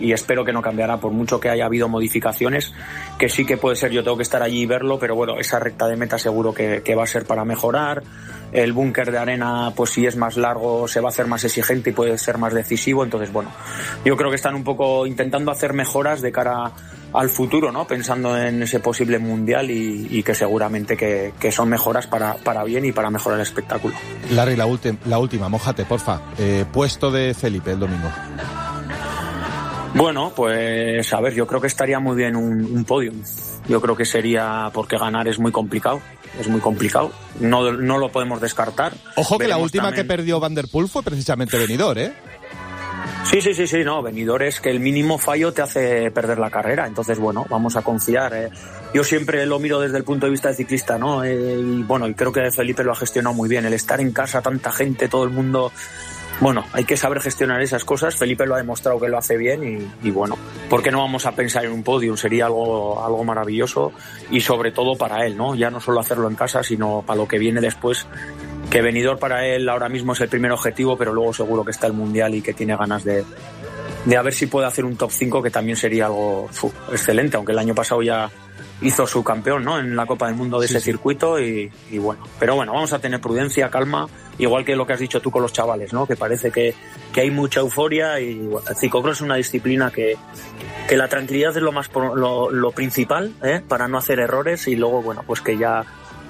y espero que no cambiará, por mucho que haya habido modificaciones, que sí que puede ser, yo tengo que estar allí y verlo, pero bueno, esa recta de meta seguro que va a ser para mejorar. El búnker de arena, pues si es más largo, se va a hacer más exigente y puede ser más decisivo. Entonces, bueno, yo creo que están un poco intentando hacer mejoras de cara al futuro, ¿no? Pensando en ese posible mundial y que seguramente que son mejoras para bien y para mejorar el espectáculo. Larry, la última, mójate, porfa. Puesto de Felipe el domingo. Bueno, pues a ver, yo creo que estaría muy bien un podium. Yo creo que sería, porque ganar es muy complicado. No lo podemos descartar. Ojo que veremos la última también que perdió Van der Poel fue precisamente Benidorm, ¿eh? Sí, no, Benidorm es que el mínimo fallo te hace perder la carrera. Entonces, bueno, vamos a confiar. Yo siempre lo miro desde el punto de vista de ciclista, ¿no? Y creo que Felipe lo ha gestionado muy bien. El estar en casa, tanta gente, todo el mundo... Bueno, hay que saber gestionar esas cosas. Felipe lo ha demostrado que lo hace bien y bueno, ¿por qué no vamos a pensar en un podium? Sería algo maravilloso y sobre todo para él, ¿no? Ya no solo hacerlo en casa, sino para lo que viene después, que Benidorm para él ahora mismo es el primer objetivo, pero luego seguro que está el Mundial y que tiene ganas de a ver si puede hacer un top 5, que también sería algo excelente, aunque el año pasado ya hizo su campeón, ¿no? En la Copa del Mundo de ese circuito y bueno. Pero bueno, vamos a tener prudencia, calma, igual que lo que has dicho tú con los chavales, ¿no? Que parece que hay mucha euforia y bueno, el ciclocross es una disciplina que la tranquilidad es lo principal, para no hacer errores y luego, bueno, pues que ya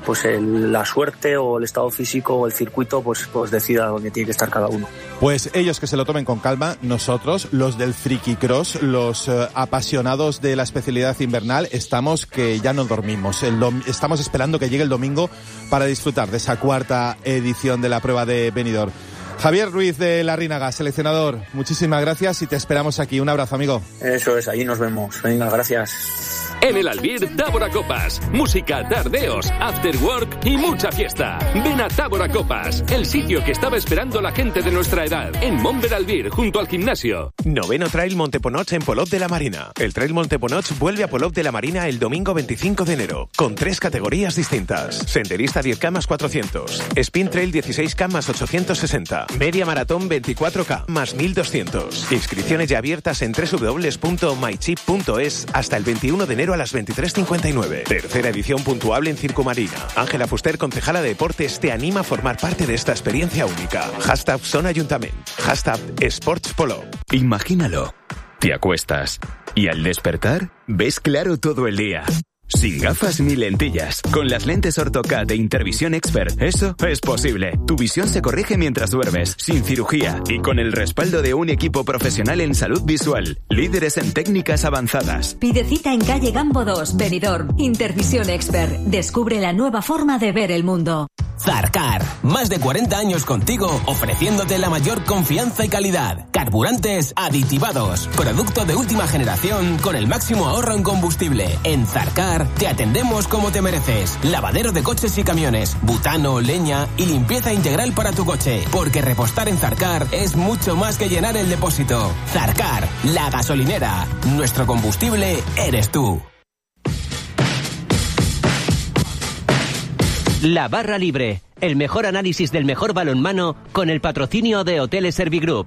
la suerte o el estado físico o el circuito pues decida dónde tiene que estar cada uno. Pues ellos que se lo tomen con calma, nosotros, los del Friki Cross, los apasionados de la especialidad invernal, estamos que ya no dormimos. Estamos esperando que llegue el domingo para disfrutar de esa cuarta edición de la prueba de Benidorm. Javier Ruiz de Larrínaga, seleccionador, muchísimas gracias y te esperamos aquí. Un abrazo, amigo. Eso es, ahí nos vemos. Venga, gracias. En el Albir, Tábora Copas. Música, tardeos, after work y mucha fiesta. Ven a Tábora Copas, el sitio que estaba esperando la gente de nuestra edad. En Montber Albir, junto al gimnasio. Noveno Trail Monteponoch en Polop de la Marina. El Trail Monteponoch vuelve a Polop de la Marina el domingo 25 de enero, con 3 categorías distintas. Senderista 10K más 400. Spin Trail 16K más 860. Media Maratón 24K más 1200. Inscripciones ya abiertas en www.mychip.es hasta el 21 de enero a las 23:59. Tercera edición puntuable en Circumarina. Ángela Fuster, concejala de Deportes, te anima a formar parte de esta experiencia única. #Son Ayuntament. #Sportspolo. Imagínalo. Te acuestas y al despertar ves claro todo el día. Sin gafas ni lentillas, con las lentes Ortho-K de Intervisión Expert, eso es posible. Tu visión se corrige mientras duermes, sin cirugía y con el respaldo de un equipo profesional en salud visual, líderes en técnicas avanzadas. Pide cita en calle Gambo 2, Benidorm. Intervisión Expert. Descubre la nueva forma de ver el mundo. Zarcar, más de 40 años contigo, ofreciéndote la mayor confianza y calidad. Carburantes aditivados, producto de última generación con el máximo ahorro en combustible. En Zarcar te atendemos como te mereces. Lavadero de coches y camiones, butano, leña y limpieza integral para tu coche. Porque repostar en Zarcar es mucho más que llenar el depósito. Zarcar, la gasolinera. Nuestro combustible eres tú. La Barra Libre, el mejor análisis del mejor balonmano con el patrocinio de Hoteles Servigroup.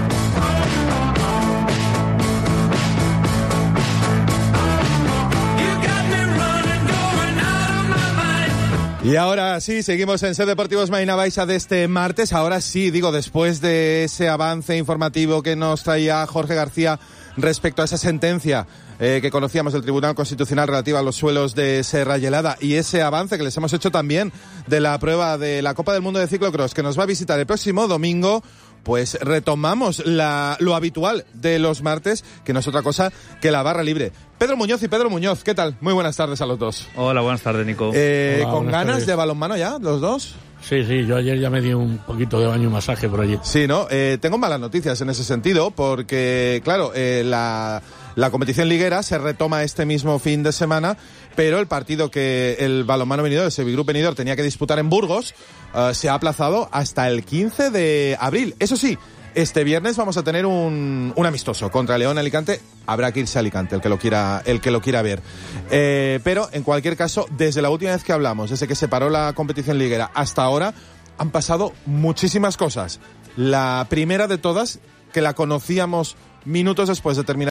Y ahora sí, seguimos en Ser Deportivos Marina Baixa de este martes. Ahora sí, después de ese avance informativo que nos traía Jorge García respecto a esa sentencia que conocíamos del Tribunal Constitucional relativa a los suelos de Serra Gelada y ese avance que les hemos hecho también de la prueba de la Copa del Mundo de Ciclocross que nos va a visitar el próximo domingo, pues retomamos lo habitual de los martes, que no es otra cosa que la barra libre. Pedro Muñoz y Pedro Muñoz, ¿qué tal? Muy buenas tardes a los dos. Hola, buenas tardes, Nico. Hola, ¿con ganas tardes de balonmano ya, los dos? Sí, yo ayer ya me di un poquito de baño y masaje por allí. Sí, ¿no? Tengo malas noticias en ese sentido, porque, claro, la competición liguera se retoma este mismo fin de semana, pero el partido que el balonmano Benidorm, el Servigroup Benidorm, tenía que disputar en Burgos, se ha aplazado hasta el 15 de abril. Eso sí, este viernes vamos a tener un amistoso contra León Alicante. Habrá que irse a Alicante, el que lo quiera ver. Pero, en cualquier caso, desde la última vez que hablamos, desde que se paró la competición liguera hasta ahora, han pasado muchísimas cosas. La primera de todas, que la conocíamos minutos después de terminar